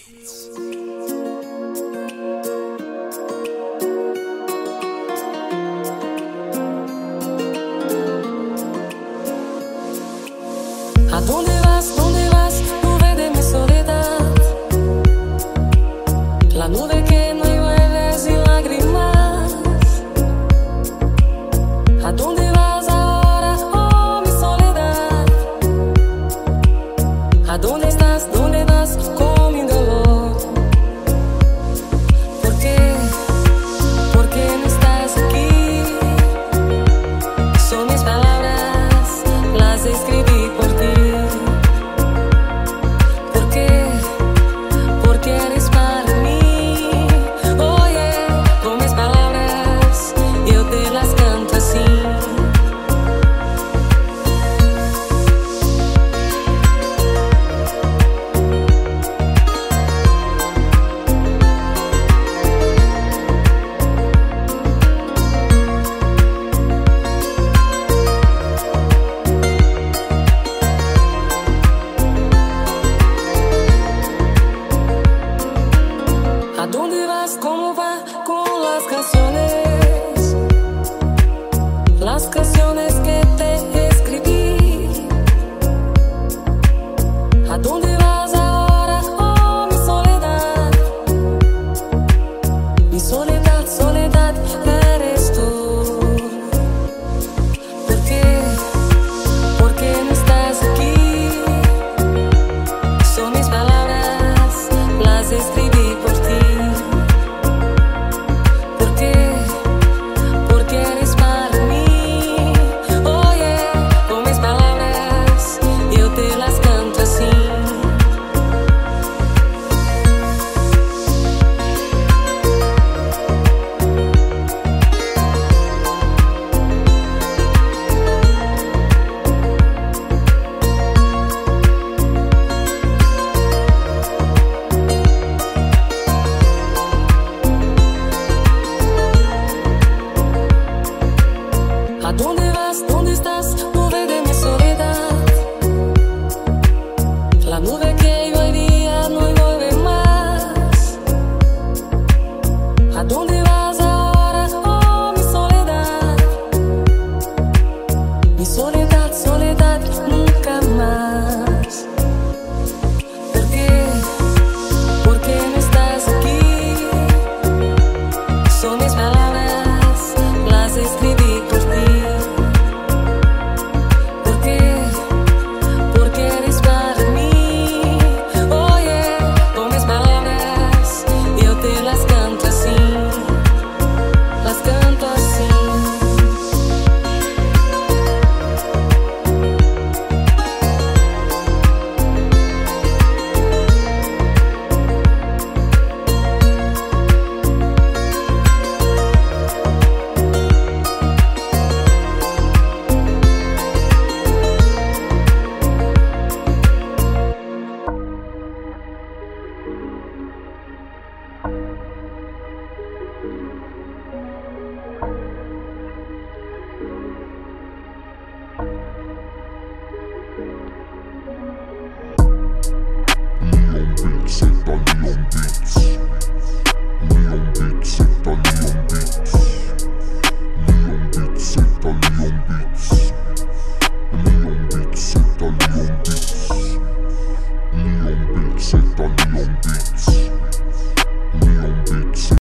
¿A dónde vas? ¿Dónde vas? Nube de mi soledad. La nube que no llueve sin lágrimas. ¿A dónde vas ahora? Oh, mi soledad. ¿A dónde estás? ¿Dónde vas con mi dolor? ¿Por qué? ¿Por qué no estás aquí? Son mis palabras, las escribí por ti. ¿A dónde vas? ¿Cómo va con las canciones? Las canciones que te escribí. ¿A dónde vas ahora? Oh, mi soledad. Mi soledad, soledad, eres tú. ¿Por qué? ¿Por qué no estás aquí? Son mis palabras, las escribí por ti. ¿A dónde vas? ¿Dónde estás? Nube de mi soledad. La nube que hoy día no llueve más. ¿A dónde vas ahora? Oh, mi soledad. Mi soledad, soledad, nunca más. ¿Por qué? ¿Por qué no estás aquí? Son mis palabras, las escribí por ti. Neon